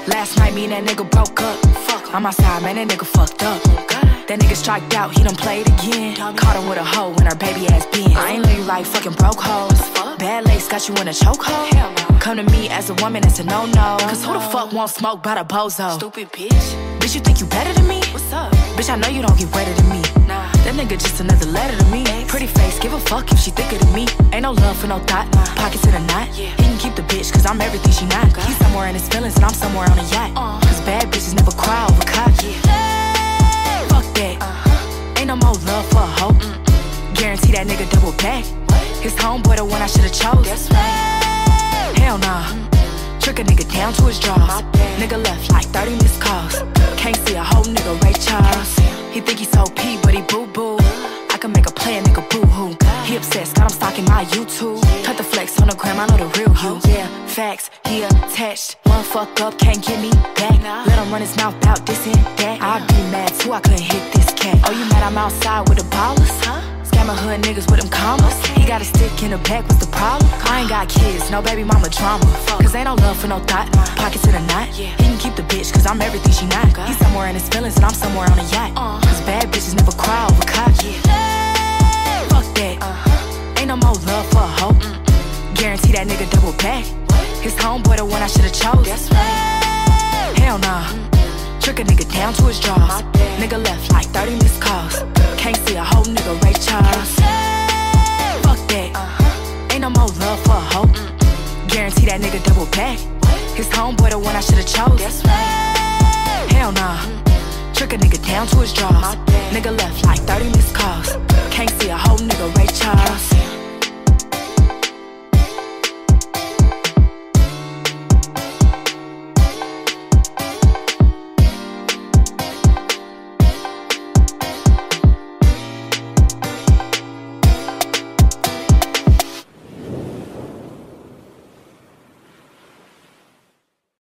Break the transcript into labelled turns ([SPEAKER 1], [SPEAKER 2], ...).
[SPEAKER 1] Last night, me and that nigga broke up. I'm outside, man, that nigga fucked up. That nigga striked out, he done played again. Caught her with a hoe in her baby ass bin. I ain't know you like fucking broke hoes. Bad lace got you in a chokehold. Come to me as a woman, that's a no-no. Cause who the fuck won't smoke by the bozo? Stupid bitch. Bitch, you think you better than me? What's up? Bitch, I know you don't get wetter than me. Nah, that nigga just another letter to me. Pretty face, give a fuck if she thicker than me. Ain't no love for no thought, pockets in a knot. He can keep the bitch, cause I'm everything she not. He's somewhere in his feelings and I'm somewhere on a yacht. Cause bad bitches never cry over cock. Fuck that, ain't no more love for a hoe. Guarantee that nigga double back. His homeboy the one I should've chose. Hell nah, trick a nigga down to his drawers. Nigga left like 30 missed calls. Can't see a whole nigga Ray Charles. He think he's so P, but he boo-boo. I can make a play, a nigga boo-hoo. He obsessed, got him stalking my YouTube. Cut the flex on the gram, I know the real you. Yeah, facts, he attached. One fuck up, can't get me back. Let him run his mouth out, this and that. I'd be mad too, I couldn't hit this cat. Oh, you mad I'm outside with the ballers? Scammer hood niggas with them commas. He got a stick in the back, what's the problem? I ain't got kids, no baby mama drama. Cause ain't no love for no thought, pockets in a knot. He can keep the bitch, cause I'm everything she not. He's somewhere in his feelings and I'm somewhere on a yacht. Cause bad bitches never cry over cock. Fuck that, ain't no more love for a hoe. Guarantee that nigga double back. His homeboy the one I should've chose. Hell nah, trick a nigga down to his drawers. Nigga left like 30 missed calls. Can't see a whole nigga Ray Charles. Fuck that, ain't no more love for a hoe. Guarantee that nigga double back. His homeboy the one I should've chose. Hell nah, trick a nigga down to his drawers. Nigga left like 30 missed calls. Can't see a whole nigga Ray Charles.